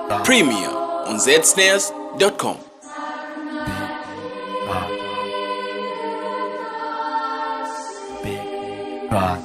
Premium on zsnares.com. Big rock.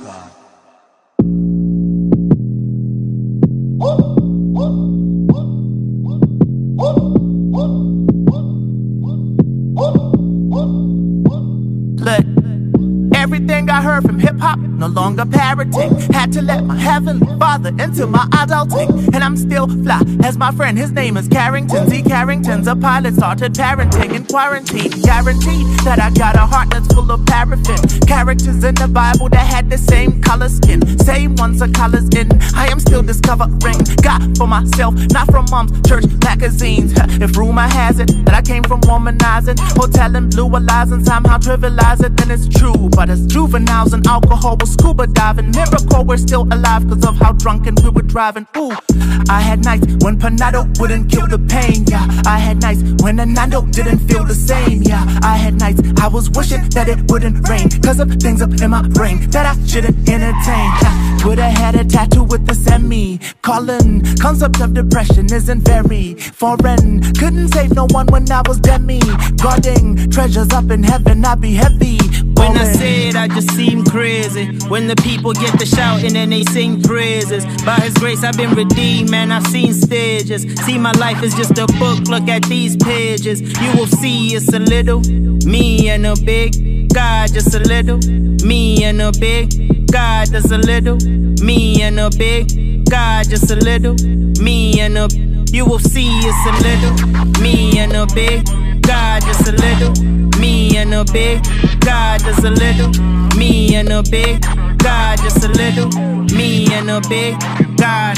Look, everything I heard from hip-hop, no longer parroting. Had to let my heavenly father into my adulting. And I'm still fly as my friend, his name is Carrington. Z Carrington's a pilot, started parenting in quarantine. Guaranteed that I got a heart that's full of paraffin. Characters in the Bible that had the same color skin. Same ones are colors in. I am still discovering God for myself, not from mom's church magazines. If rumor has it that I came from womanizing or telling blue lies and somehow trivialize it, then it's true. But as juveniles and alcohol was scuba diving, miracle we're still alive cause of how drunken we were driving. Ooh, I had nights when Panado wouldn't kill the pain, yeah. I had nights when a Nando didn't feel the same, yeah. I had nights I was wishing that it wouldn't rain cause of things up in my brain that I shouldn't entertain. I would've had a tattoo with the semi-colon. Concept of depression isn't very foreign. Couldn't save no one when I was demi guarding treasures up in heaven. I'd be heavy. When I say it, I just seem crazy. When the people get the shouting and they sing praises. By His grace, I've been redeemed, man. I've seen stages. See, my life is just a book. Look at these pages. You will see it's a little me and a big God, just a little me and a big God, just a little me and a big God, just a little me and a. You will see it's a little me and a big God, just a little me and a big God, just a little me and a big God, just a little me and a big God.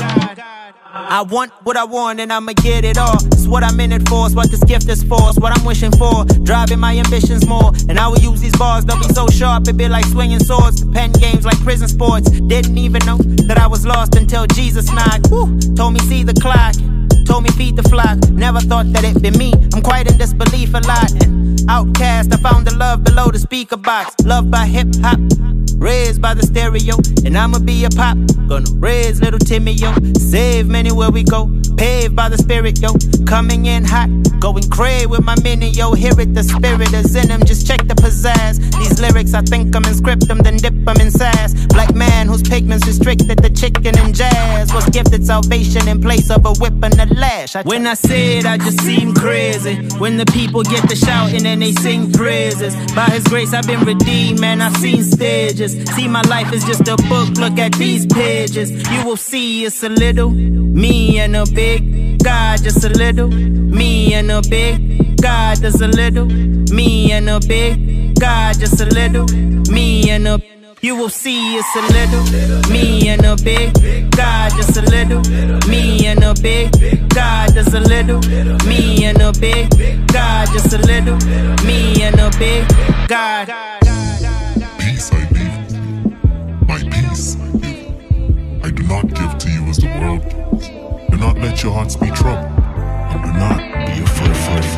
I want what I want and I'ma get it all. It's what I'm in it for, it's what this gift is for, it's what I'm wishing for. Driving my ambitions more, and I will use these bars, they'll be so sharp, it be like swinging swords. The pen games like prison sports. Didn't even know that I was lost until Jesus knocked. Woo, told me see the clock, told me feed the flock. Never thought that it'd be me, I'm quite in disbelief a lot. And outcast, I found the love below the speaker box. Loved by hip-hop, raised by the stereo, and I'ma be a pop. Gonna raise little Timmy, yo. Save many where we go, paved by the spirit, yo. Coming in hot, going cray with my mini, yo. Hear it, the spirit is in him, just check the pizzazz. These lyrics, I think I'm in script them, then dip them in sass. Black man whose pigments restricted the chicken and jazz was gifted salvation in place of a whip and a lash. When I say it, I just seem crazy. When the people get the shouting and they sing praises. By His grace, I've been redeemed, man. I've seen stages. See, my life is just a book, look at these pages. You will see it's a little me and a big God, just a little me and a big God, just a little me and a big God, just a little me and a. You will see it's a little me and a big God, just a little me and a big God, just a little me and a big God, just a little me and a big God. Peace I leave to you, my peace I give. I do not give to you as the world gives. Do not let your hearts be troubled, and do not be afraid.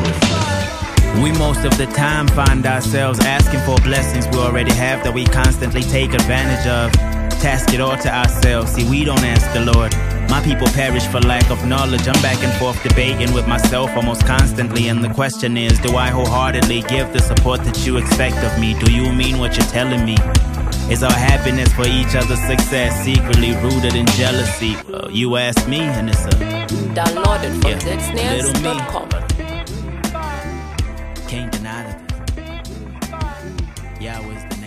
We most of the time find ourselves asking for blessings we already have that we constantly take advantage of. Task it all to ourselves, see we don't ask the Lord. My people perish for lack of knowledge. I'm back and forth debating with myself almost constantly, and the question is, do I wholeheartedly give the support that you expect of me? Do you mean what you're telling me? Is our happiness for each other's success secretly rooted in jealousy? Well, you ask me, and it's a downloaded from zsnares.com. Can't deny that. Yahweh's the